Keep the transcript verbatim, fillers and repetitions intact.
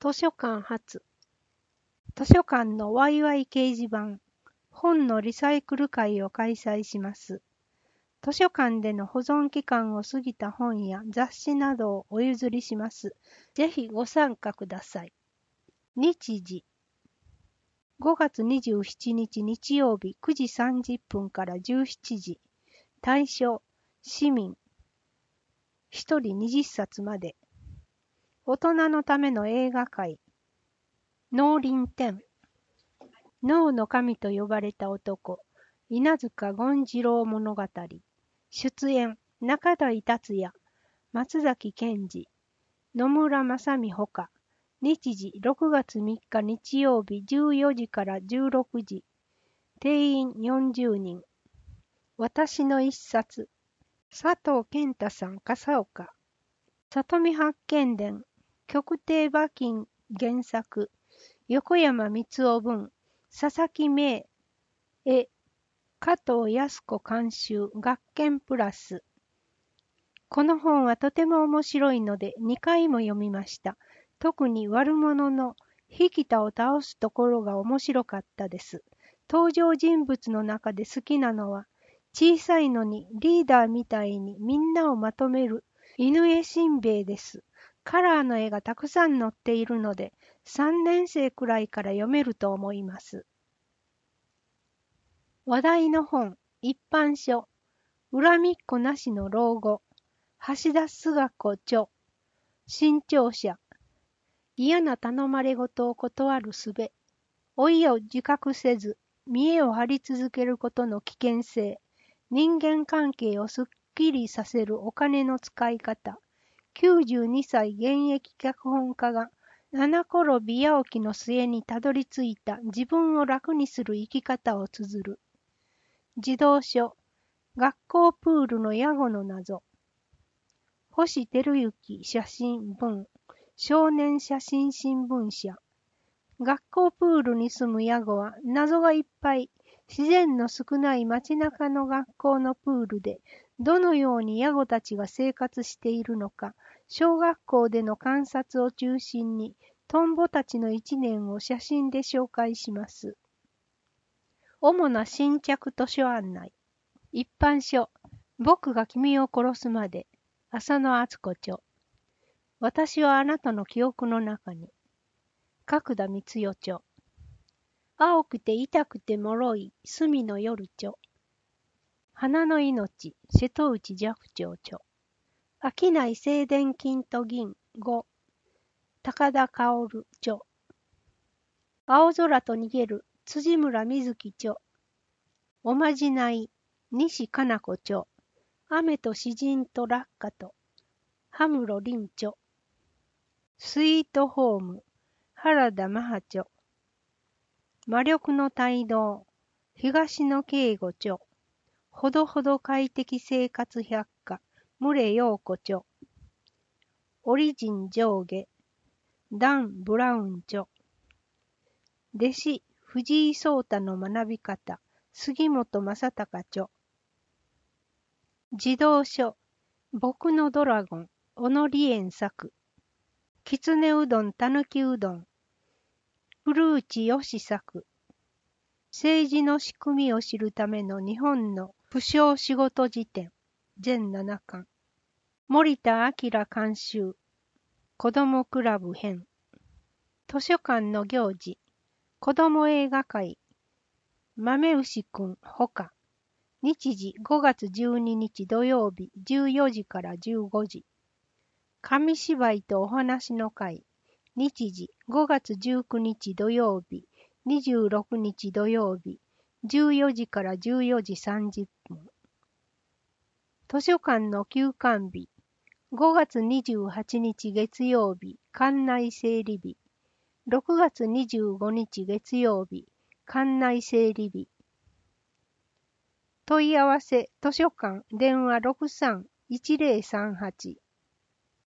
図書館発図書館のワイワイ掲示板本のリサイクル会を開催します。図書館での保存期間を過ぎた本や雑誌などをお譲りします。ぜひご参加ください。日時ごがつにじゅうしちにち日曜日くじさんじゅっぷんからじゅうしちじ。対象市民ひとりにじゅっさつまで。大人のための映画会農林展農の神と呼ばれた男稲塚権次郎物語出演中台達也松崎健二野村正美ほか日時ろくがつみっか日曜日じゅうよじからじゅうろくじ定員よんじゅうにん私の一冊佐藤健太さん笠岡里見八犬伝極低馬琴原作横山光雄文佐々木芽絵加藤靖子監修学研プラスこの本はとても面白いのでにかいも読みました。特に悪者の引田を倒すところが面白かったです。登場人物の中で好きなのは小さいのにリーダーみたいにみんなをまとめる犬江新兵衛です。カラーの絵がたくさん載っているのでさんねんせいくらいから読めると思います。話題の本、一般書、恨みっこなしの老後、橋田壽賀子著、新潮社、嫌な頼まれごとを断る術、老いを自覚せず、見栄を張り続けることの危険性、人間関係をすっきりさせるお金の使い方、きゅうじゅうにさい現役脚本家が七転び八起きの末にたどり着いた自分を楽にする生き方を綴る。児童書、学校プールの野暮の謎。星照之写真文、少年写真新聞社。学校プールに住む野暮は謎がいっぱい。自然の少ない街中の学校のプールでどのように野暮たちが生活しているのか、小学校での観察を中心にトンボたちの一年を写真で紹介します。主な新着図書案内。一般書、僕が君を殺すまで、浅野敦子著。私はあなたの記憶の中に。角田光代著。青くて痛くて脆い隅の夜著。花の命、瀬戸内寂聴著。飽きない静電金と銀ご、高田薫著。青空と逃げる辻村瑞希著。おまじない、西加奈子著。雨と詩人と落下と。羽室凛著。スイートホーム、原田マハ著。魔力の帯同、東野圭吾著。ほどほど快適生活百科、牟礼陽子著。オリジン上下、ダン・ブラウン著。弟子、藤井聡太の学び方、杉本正隆著。児童書、僕のドラゴン、小野梨園作。きつねうどんたぬきうどん、古内義作。政治の仕組みを知るための日本の不詳仕事辞典、全ななかん。森田明監修、子どもクラブ編。図書館の行事、子ども映画会、豆牛くんほか。日時ごがつじゅうににち土曜日じゅうよじからじゅうごじ。紙芝居とお話の会、日時ごがつじゅうくにち土曜日にじゅうろくにち土曜日じゅうよじからじゅうよじさんじゅっぷん。図書館の休館日、ごがつにじゅうはちにち月曜日館内整理日、ろくがつにじゅうごにち月曜日館内整理日。問い合わせ図書館電話 ろくさんいちぜろさんはち